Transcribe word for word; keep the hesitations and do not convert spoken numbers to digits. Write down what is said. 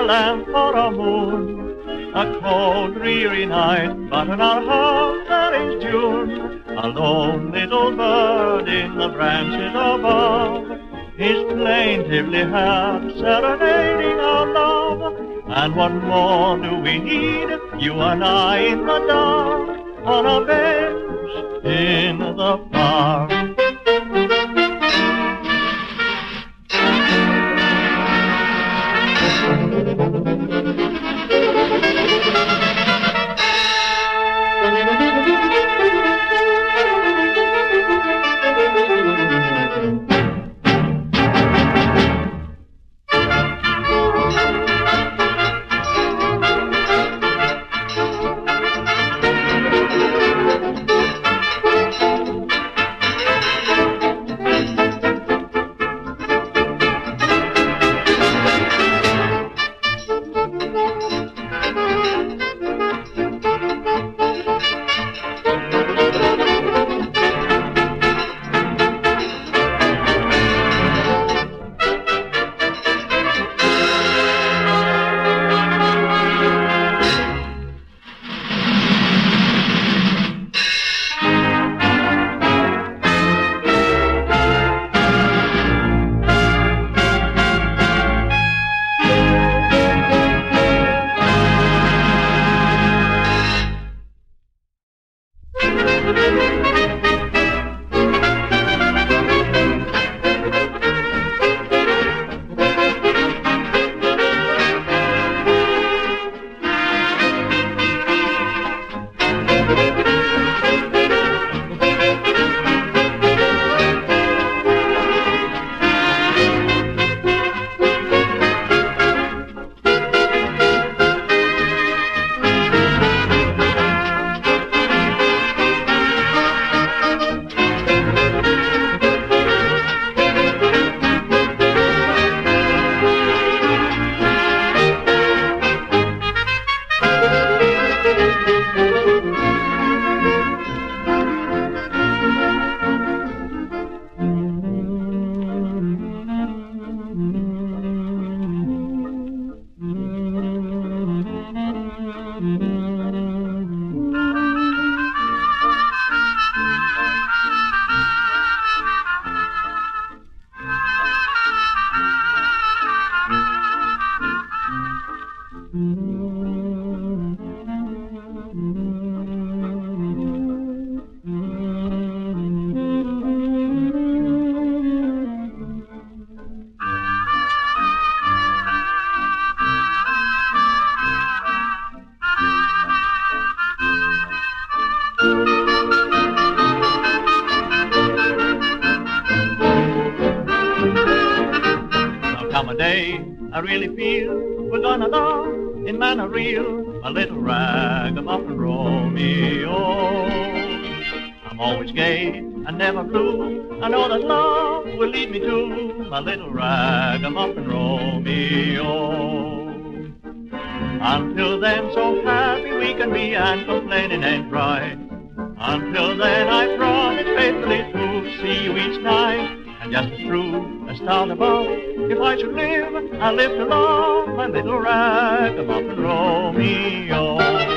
lamp or a moon. A cold, dreary night, but in our heart there is June. A lone little bird in the branches above is plaintively heard serenading our love. And what more do we need, you and I in the dark, on a bench in the park? Come a day, I really feel we're gonna love in manner real, a little ragamuffin Romeo. I'm always gay and never blue. I know that love will lead me to my little ragamuffin Romeo. Until then, so happy we can be, and complaining ain't right. Until then, I promise faithfully to see you each night. And just as true as stars above, if I should live, I'll live to love my little ragamuffin Romeo.